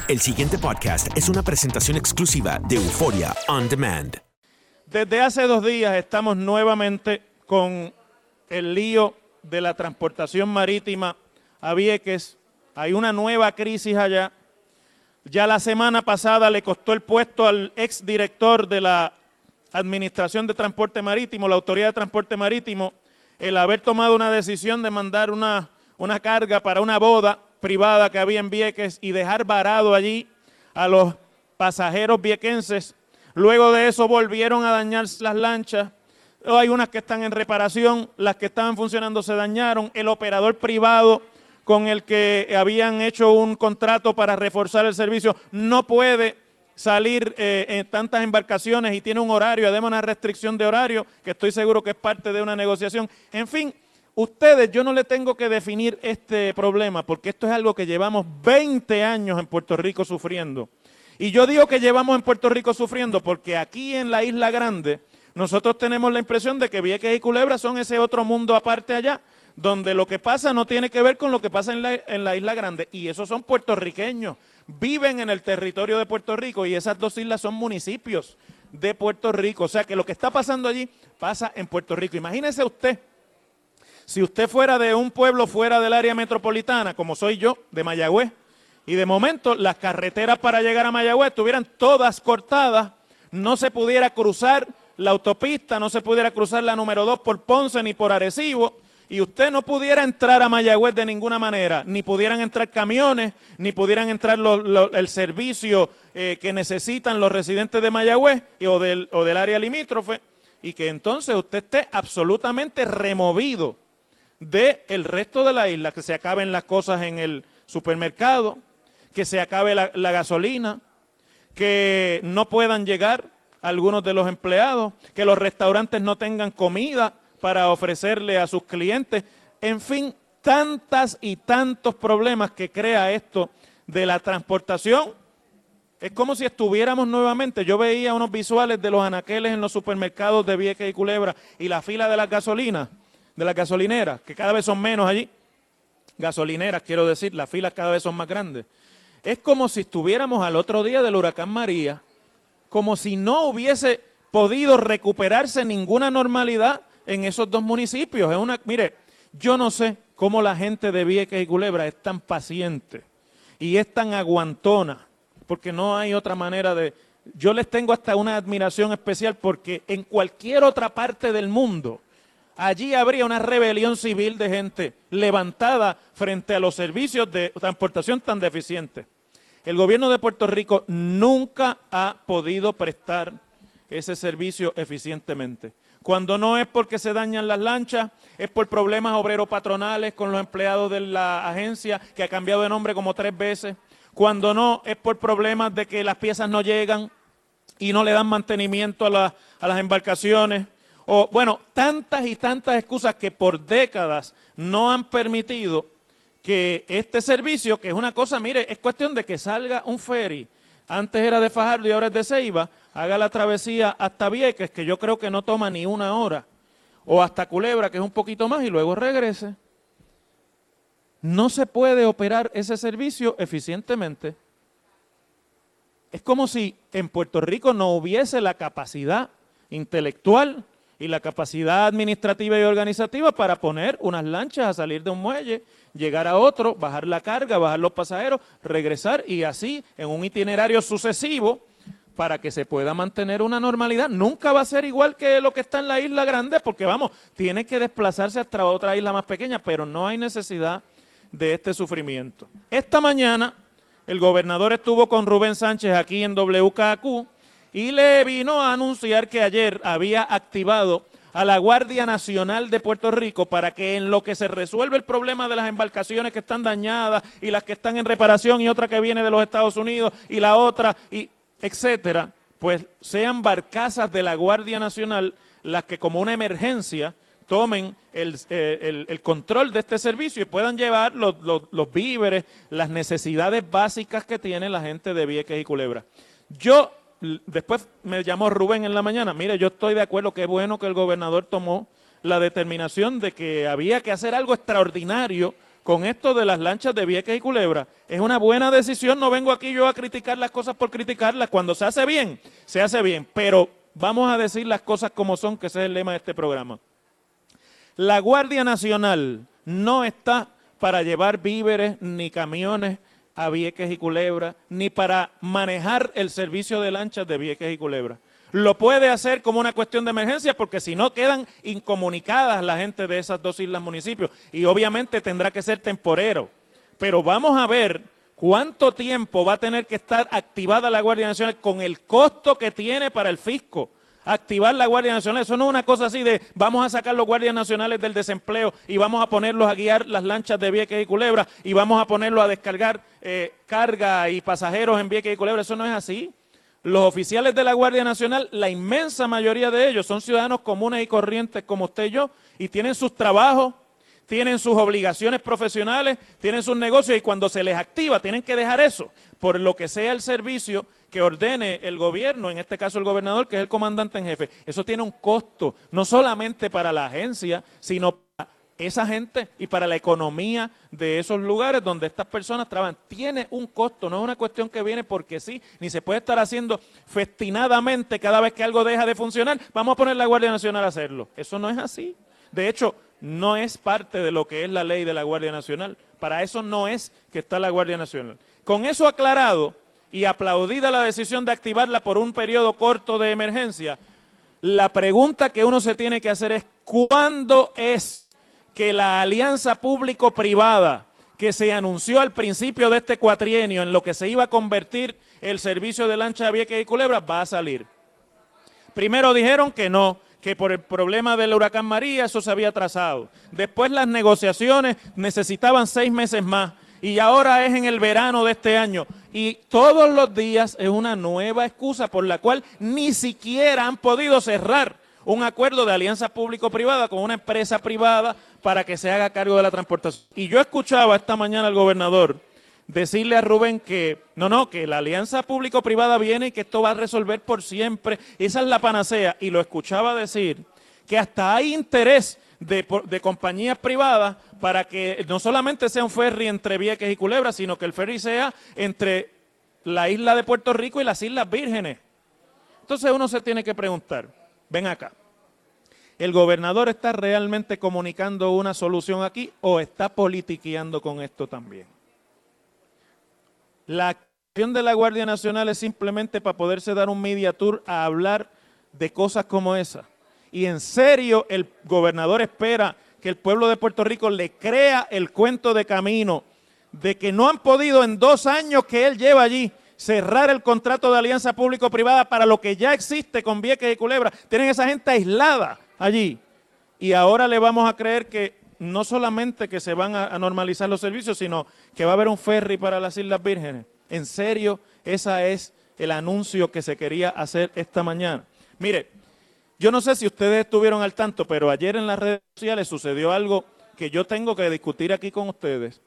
El siguiente podcast es una presentación exclusiva de Euforia On Demand. Desde hace 2 días estamos nuevamente con el lío de la transportación marítima a Vieques. Hay una nueva crisis allá. Ya la semana pasada le costó el puesto al exdirector de la Administración de Transporte Marítimo, la Autoridad de Transporte Marítimo, el haber tomado una decisión de mandar una carga para una boda privada que había en Vieques y dejar varado allí a los pasajeros viequenses. Luego de eso volvieron a dañar las lanchas. Hay unas que están en reparación, las que estaban funcionando se dañaron. El operador privado con el que habían hecho un contrato para reforzar el servicio no puede salir en tantas embarcaciones y tiene un horario, además una restricción de horario, que estoy seguro que es parte de una negociación. En fin, ustedes, yo no le tengo que definir este problema, porque esto es algo que llevamos 20 años en Puerto Rico sufriendo. Y yo digo que llevamos en Puerto Rico sufriendo porque aquí en la Isla Grande nosotros tenemos la impresión de que Vieques y Culebra son ese otro mundo aparte allá, donde lo que pasa no tiene que ver con lo que pasa en la Isla Grande. Y esos son puertorriqueños, viven en el territorio de Puerto Rico y esas 2 islas son municipios de Puerto Rico. O sea que lo que está pasando allí pasa en Puerto Rico. Imagínese usted, si usted fuera de un pueblo fuera del área metropolitana, como soy yo, de Mayagüez, y de momento las carreteras para llegar a Mayagüez estuvieran todas cortadas, no se pudiera cruzar la autopista, no se pudiera cruzar la número 2 por Ponce ni por Arecibo, y usted no pudiera entrar a Mayagüez de ninguna manera, ni pudieran entrar camiones, ni pudieran entrar el servicio que necesitan los residentes de Mayagüez o del área limítrofe, y que entonces usted esté absolutamente removido del resto de la isla, que se acaben las cosas en el supermercado, que se acabe la gasolina, que no puedan llegar algunos de los empleados, que los restaurantes no tengan comida para ofrecerle a sus clientes. En fin, tantas y tantos problemas que crea esto de la transportación. Es como si estuviéramos nuevamente, yo veía unos visuales de los anaqueles en los supermercados de Vieques y Culebra y la fila de las gasolinas, de las gasolineras, que cada vez son menos allí, gasolineras quiero decir, las filas cada vez son más grandes. Es como si estuviéramos al otro día del huracán María, como si no hubiese podido recuperarse ninguna normalidad en esos 2 municipios. Mire, yo no sé cómo la gente de Vieques y Culebra es tan paciente y es tan aguantona, porque no hay otra manera de... Yo les tengo hasta una admiración especial porque en cualquier otra parte del mundo allí habría una rebelión civil de gente levantada frente a los servicios de transportación tan deficientes. El gobierno de Puerto Rico nunca ha podido prestar ese servicio eficientemente. Cuando no es porque se dañan las lanchas, es por problemas obrero-patronales con los empleados de la agencia, que ha cambiado de nombre como 3 veces. Cuando no, es por problemas de que las piezas no llegan y no le dan mantenimiento a las embarcaciones. O, bueno, tantas y tantas excusas que por décadas no han permitido que este servicio, que es una cosa, mire, es cuestión de que salga un ferry, antes era de Fajardo y ahora es de Ceiba, haga la travesía hasta Vieques, que yo creo que no toma ni 1 hora, o hasta Culebra, que es un poquito más, y luego regrese. No se puede operar ese servicio eficientemente. Es como si en Puerto Rico no hubiese la capacidad intelectual y la capacidad administrativa y organizativa para poner unas lanchas a salir de un muelle, llegar a otro, bajar la carga, bajar los pasajeros, regresar y así en un itinerario sucesivo para que se pueda mantener una normalidad. Nunca va a ser igual que lo que está en la Isla Grande porque, vamos, tiene que desplazarse hasta otra isla más pequeña, pero no hay necesidad de este sufrimiento. Esta mañana el gobernador estuvo con Rubén Sánchez aquí en WKQ y le vino a anunciar que ayer había activado a la Guardia Nacional de Puerto Rico para que en lo que se resuelve el problema de las embarcaciones que están dañadas y las que están en reparación y otra que viene de los Estados Unidos y la otra, y etcétera, pues sean barcazas de la Guardia Nacional las que como una emergencia tomen el control de este servicio y puedan llevar los víveres, las necesidades básicas que tiene la gente de Vieques y Culebra. Después me llamó Rubén en la mañana, mire, yo estoy de acuerdo, qué bueno que el gobernador tomó la determinación de que había que hacer algo extraordinario con esto de las lanchas de Vieques y Culebra. Es una buena decisión, no vengo aquí yo a criticar las cosas por criticarlas. Cuando se hace bien, pero vamos a decir las cosas como son, que ese es el lema de este programa. La Guardia Nacional no está para llevar víveres ni camiones a Vieques y Culebra, ni para manejar el servicio de lanchas de Vieques y Culebra. Lo puede hacer como una cuestión de emergencia, porque si no quedan incomunicadas la gente de esas dos islas municipios, y obviamente tendrá que ser temporero. Pero vamos a ver cuánto tiempo va a tener que estar activada la Guardia Nacional con el costo que tiene para el fisco. Activar la Guardia Nacional, eso no es una cosa así de vamos a sacar los guardias nacionales del desempleo y vamos a ponerlos a guiar las lanchas de Vieques y Culebra y vamos a ponerlos a descargar carga y pasajeros en Vieques y Culebra. Eso no es así. Los oficiales de la Guardia Nacional, la inmensa mayoría de ellos son ciudadanos comunes y corrientes como usted y yo, y tienen sus trabajos, tienen sus obligaciones profesionales, tienen sus negocios, y cuando se les activa tienen que dejar eso, por lo que sea el servicio que ordene el gobierno, en este caso el gobernador, que es el comandante en jefe. Eso tiene un costo, no solamente para la agencia, sino para esa gente y para la economía de esos lugares donde estas personas trabajan. Tiene un costo, no es una cuestión que viene porque sí, ni se puede estar haciendo festinadamente cada vez que algo deja de funcionar, vamos a poner la Guardia Nacional a hacerlo. Eso no es así. De hecho, no es parte de lo que es la ley de la Guardia Nacional. Para eso no es que está la Guardia Nacional. Con eso aclarado y aplaudida la decisión de activarla por un periodo corto de emergencia, la pregunta que uno se tiene que hacer es ¿cuándo es que la alianza público-privada que se anunció al principio de este cuatrienio en lo que se iba a convertir el servicio de lancha de Vieques y Culebra va a salir? Primero dijeron que no, que por el problema del huracán María eso se había atrasado. Después las negociaciones necesitaban 6 meses más y ahora es en el verano de este año. Y todos los días es una nueva excusa por la cual ni siquiera han podido cerrar un acuerdo de alianza público-privada con una empresa privada para que se haga cargo de la transportación. Y yo escuchaba esta mañana al gobernador decirle a Rubén que que la alianza público-privada viene y que esto va a resolver por siempre. Esa es la panacea. Y lo escuchaba decir que hasta hay interés de compañías privadas para que no solamente sea un ferry entre Vieques y Culebra, sino que el ferry sea entre la isla de Puerto Rico y las Islas Vírgenes. Entonces uno se tiene que preguntar, ven acá, ¿el gobernador está realmente comunicando una solución aquí o está politiqueando con esto también? La acción de la Guardia Nacional es simplemente para poderse dar un media tour a hablar de cosas como esa. Y en serio el gobernador espera que el pueblo de Puerto Rico le crea el cuento de camino de que no han podido en 2 años que él lleva allí cerrar el contrato de alianza público-privada para lo que ya existe con Vieques y Culebra. Tienen esa gente aislada allí. Y ahora le vamos a creer que no solamente que se van a normalizar los servicios, sino que va a haber un ferry para las Islas Vírgenes. En serio, ese es el anuncio que se quería hacer esta mañana. Mire, yo no sé si ustedes estuvieron al tanto, pero ayer en las redes sociales sucedió algo que yo tengo que discutir aquí con ustedes.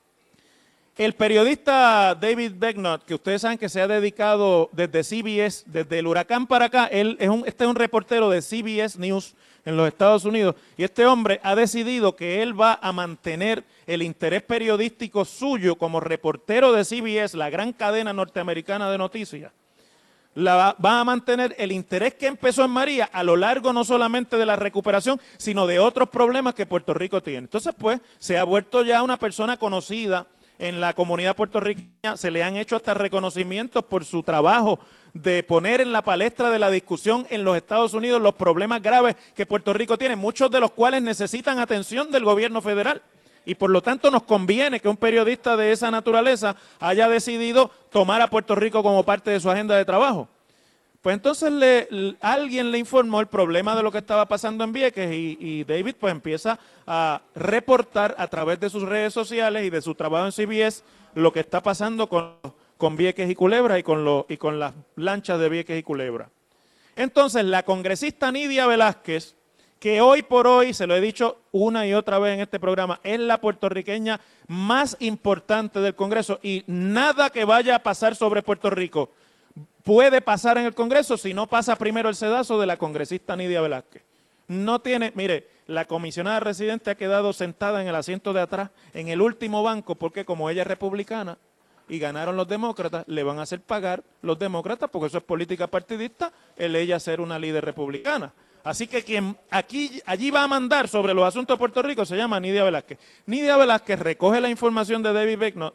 El periodista David Begnaud, que ustedes saben que se ha dedicado desde CBS, desde el huracán para acá, este es un reportero de CBS News en los Estados Unidos, y este hombre ha decidido que él va a mantener el interés periodístico suyo como reportero de CBS, la gran cadena norteamericana de noticias. Va a mantener el interés que empezó en María a lo largo no solamente de la recuperación, sino de otros problemas que Puerto Rico tiene. Entonces, pues, se ha vuelto ya una persona conocida en la comunidad puertorriqueña, se le han hecho hasta reconocimientos por su trabajo de poner en la palestra de la discusión en los Estados Unidos los problemas graves que Puerto Rico tiene, muchos de los cuales necesitan atención del gobierno federal. Y por lo tanto nos conviene que un periodista de esa naturaleza haya decidido tomar a Puerto Rico como parte de su agenda de trabajo. Pues entonces alguien le informó el problema de lo que estaba pasando en Vieques y David pues empieza a reportar a través de sus redes sociales y de su trabajo en CBS lo que está pasando con Vieques y Culebra y con las lanchas de Vieques y Culebra. Entonces la congresista Nidia Velázquez, que hoy por hoy, se lo he dicho una y otra vez en este programa, es la puertorriqueña más importante del Congreso y nada que vaya a pasar sobre Puerto Rico puede pasar en el Congreso si no pasa primero el sedazo de la congresista Nidia Velázquez. No tiene, mire, la comisionada residente ha quedado sentada en el asiento de atrás, en el último banco, porque como ella es republicana y ganaron los demócratas, le van a hacer pagar los demócratas, porque eso es política partidista, el ella ser una líder republicana. Así que quien allí va a mandar sobre los asuntos de Puerto Rico se llama Nidia Velázquez. Nidia Velázquez recoge la información de David Begnaud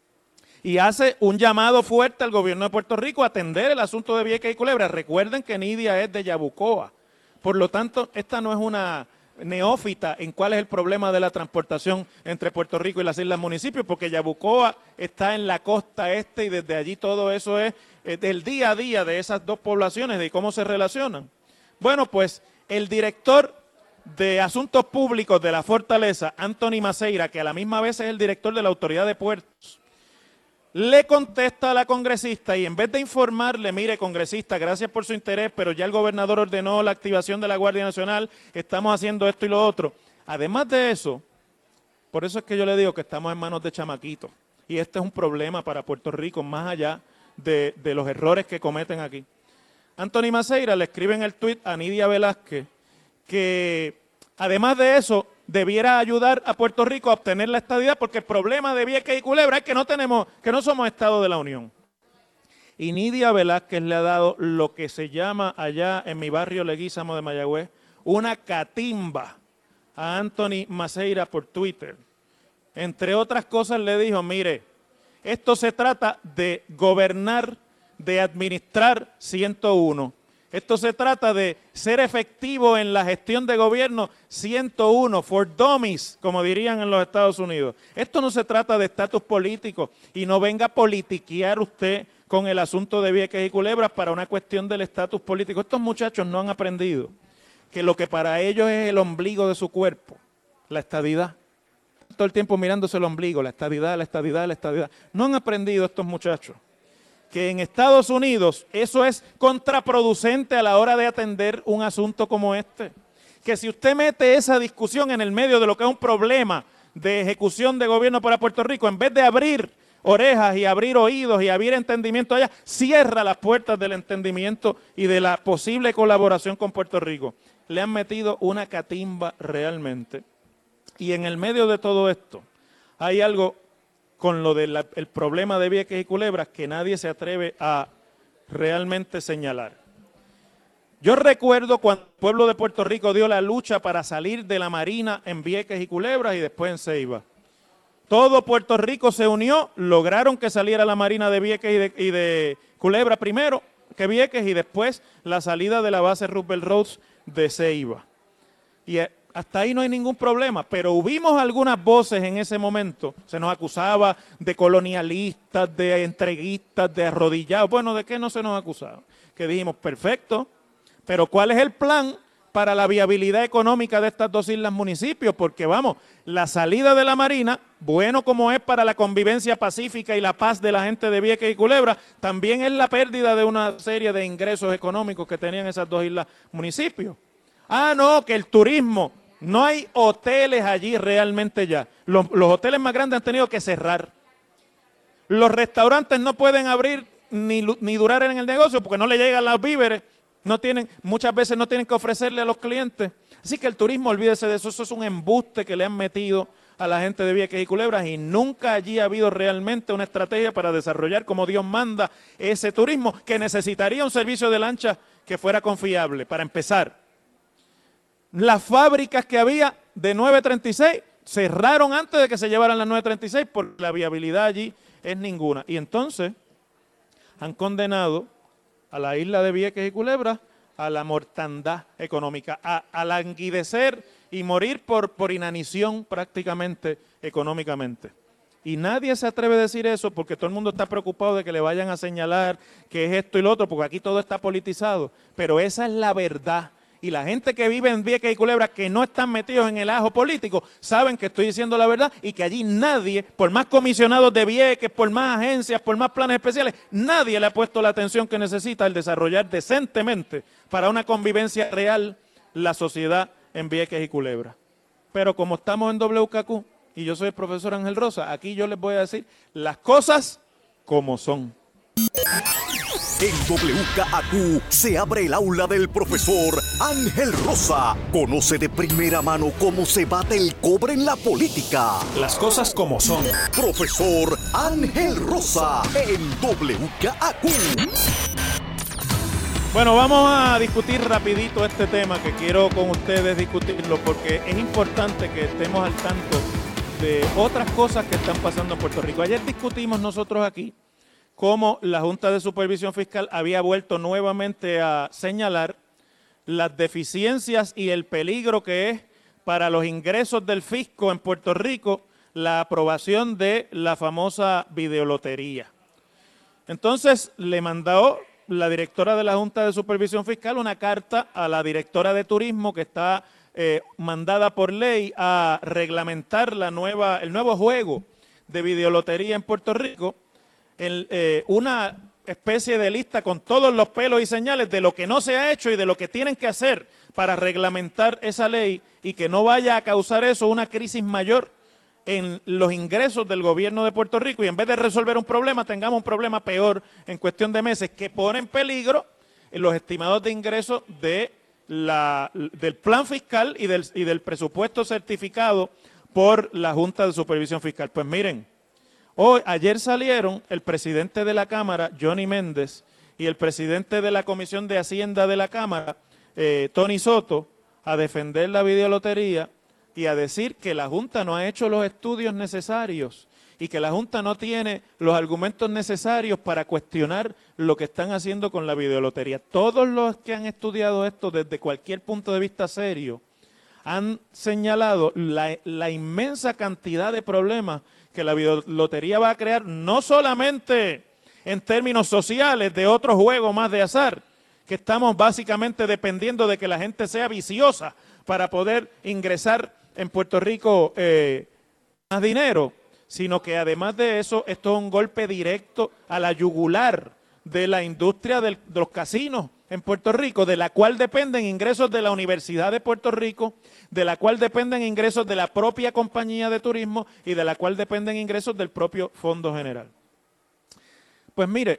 y hace un llamado fuerte al gobierno de Puerto Rico a atender el asunto de Vieques y Culebra. Recuerden que Nidia es de Yabucoa. Por lo tanto, esta no es una neófita en cuál es el problema de la transportación entre Puerto Rico y las islas municipios, porque Yabucoa está en la costa este y desde allí todo eso es del día a día de esas dos poblaciones, de cómo se relacionan. Bueno, pues el director de Asuntos Públicos de la Fortaleza, Anthony Maceira, que a la misma vez es el director de la Autoridad de Puertos, le contesta a la congresista y en vez de informarle, mire congresista, gracias por su interés, pero ya el gobernador ordenó la activación de la Guardia Nacional, estamos haciendo esto y lo otro. Además de eso, por eso es que yo le digo que estamos en manos de chamaquitos y este es un problema para Puerto Rico más allá de los errores que cometen aquí. Anthony Maceira le escribe en el tuit a Nidia Velázquez que además de eso debiera ayudar a Puerto Rico a obtener la estadidad, porque el problema de Vieques y Culebra es que no somos Estado de la Unión. Y Nidia Velázquez le ha dado lo que se llama allá en mi barrio Leguízamo de Mayagüez una catimba a Anthony Maceira por Twitter. Entre otras cosas le dijo, mire, esto se trata de gobernar, de administrar 101. Esto se trata de ser efectivo en la gestión de gobierno 101, for dummies, como dirían en los Estados Unidos. Esto no se trata de estatus político y no venga a politiquear usted con el asunto de Vieques y Culebras para una cuestión del estatus político. Estos muchachos no han aprendido que lo que para ellos es el ombligo de su cuerpo, la estadidad. Todo el tiempo mirándose el ombligo, la estadidad, la estadidad, la estadidad. No han aprendido estos muchachos que en Estados Unidos eso es contraproducente a la hora de atender un asunto como este. Que si usted mete esa discusión en el medio de lo que es un problema de ejecución de gobierno para Puerto Rico, en vez de abrir orejas y abrir oídos y abrir entendimiento allá, cierra las puertas del entendimiento y de la posible colaboración con Puerto Rico. Le han metido una catimba realmente. Y en el medio de todo esto hay algo con lo del problema de Vieques y Culebras que nadie se atreve a realmente señalar. Yo recuerdo cuando el pueblo de Puerto Rico dio la lucha para salir de la Marina en Vieques y Culebras y después en Ceiba. Todo Puerto Rico se unió, lograron que saliera la Marina de Vieques y de Culebra primero que Vieques y después la salida de la base Roosevelt Roads de Ceiba. Y hasta ahí no hay ningún problema, pero hubimos algunas voces en ese momento, se nos acusaba de colonialistas, de entreguistas, de arrodillados. Bueno, ¿de qué no se nos acusaba? Que dijimos, perfecto, pero ¿cuál es el plan para la viabilidad económica de estas dos islas municipios? Porque vamos, la salida de la Marina, bueno como es para la convivencia pacífica y la paz de la gente de Vieques y Culebra, también es la pérdida de una serie de ingresos económicos que tenían esas dos islas municipios. Ah, no, que el turismo... No hay hoteles allí realmente ya. Los hoteles más grandes han tenido que cerrar. Los restaurantes no pueden abrir ni durar en el negocio porque no le llegan los víveres. Muchas veces no tienen que ofrecerle a los clientes. Así que el turismo, olvídese de eso. Eso es un embuste que le han metido a la gente de Vieques y Culebras y nunca allí ha habido realmente una estrategia para desarrollar como Dios manda ese turismo que necesitaría un servicio de lancha que fuera confiable para empezar. Las fábricas que había de 936 cerraron antes de que se llevaran las 936 porque la viabilidad allí es ninguna. Y entonces han condenado a la isla de Vieques y Culebra a la mortandad económica, a languidecer y morir por inanición prácticamente económicamente. Y nadie se atreve a decir eso porque todo el mundo está preocupado de que le vayan a señalar que es esto y lo otro, porque aquí todo está politizado. Pero esa es la verdad. Y la gente que vive en Vieques y Culebra, que no están metidos en el ajo político, saben que estoy diciendo la verdad y que allí nadie, por más comisionados de Vieques, por más agencias, por más planes especiales, nadie le ha puesto la atención que necesita el desarrollar decentemente para una convivencia real la sociedad en Vieques y Culebra. Pero como estamos en WKQ y yo soy el profesor Ángel Rosa, aquí yo les voy a decir las cosas como son. En WKAQ se abre el aula del profesor Ángel Rosa. Conoce de primera mano cómo se bate el cobre en la política. Las cosas como son. Profesor Ángel Rosa en WKAQ. Bueno, vamos a discutir rapidito este tema que quiero con ustedes discutirlo porque es importante que estemos al tanto de otras cosas que están pasando en Puerto Rico. Ayer discutimos nosotros aquí cómo la Junta de Supervisión Fiscal había vuelto nuevamente a señalar las deficiencias y el peligro que es para los ingresos del fisco en Puerto Rico la aprobación de la famosa videolotería. Entonces le mandó la directora de la Junta de Supervisión Fiscal una carta a la directora de Turismo que está mandada por ley a reglamentar el nuevo juego de videolotería en Puerto Rico, una especie de lista con todos los pelos y señales de lo que no se ha hecho y de lo que tienen que hacer para reglamentar esa ley y que no vaya a causar eso una crisis mayor en los ingresos del gobierno de Puerto Rico y en vez de resolver un problema, tengamos un problema peor en cuestión de meses que pone en peligro los estimados de ingresos del plan fiscal y del presupuesto certificado por la Junta de Supervisión Fiscal. Pues miren, ayer salieron el presidente de la Cámara, Johnny Méndez, y el presidente de la Comisión de Hacienda de la Cámara, Tony Soto, a defender la videolotería y a decir que la Junta no ha hecho los estudios necesarios y que la Junta no tiene los argumentos necesarios para cuestionar lo que están haciendo con la videolotería. Todos los que han estudiado esto desde cualquier punto de vista serio han señalado la inmensa cantidad de problemas que la videolotería va a crear, no solamente en términos sociales de otro juego más de azar, que estamos básicamente dependiendo de que la gente sea viciosa para poder ingresar en Puerto Rico más dinero, sino que además de eso, esto es un golpe directo a la yugular de la industria de los casinos en Puerto Rico, de la cual dependen ingresos de la Universidad de Puerto Rico, de la cual dependen ingresos de la propia compañía de turismo y de la cual dependen ingresos del propio Fondo General. Pues mire,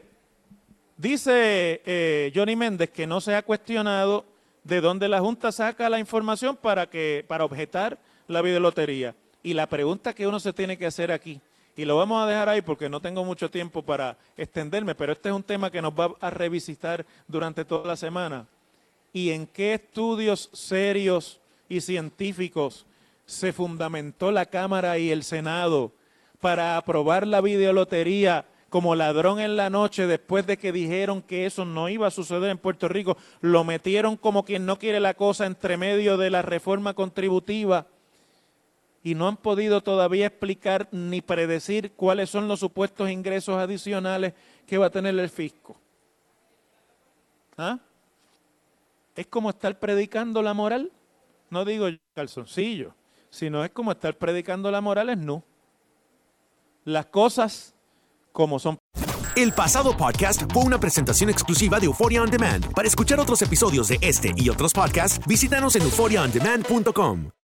dice Johnny Méndez que no se ha cuestionado de dónde la Junta saca la información para objetar la videolotería. Y la pregunta que uno se tiene que hacer aquí, y lo vamos a dejar ahí porque no tengo mucho tiempo para extenderme, pero este es un tema que nos va a revisitar durante toda la semana. ¿Y en qué estudios serios y científicos se fundamentó la Cámara y el Senado para aprobar la videolotería como ladrón en la noche después de que dijeron que eso no iba a suceder en Puerto Rico? Lo metieron como quien no quiere la cosa entre medio de la reforma contributiva y no han podido todavía explicar ni predecir cuáles son los supuestos ingresos adicionales que va a tener el fisco. ¿Ah? Es como estar predicando la moral, no digo calzoncillo, sino es como estar predicando la moral es no. Las cosas como son. El pasado podcast fue una presentación exclusiva de Euphoria On Demand. Para escuchar otros episodios de este y otros podcasts, visítanos en euphoriaondemand.com.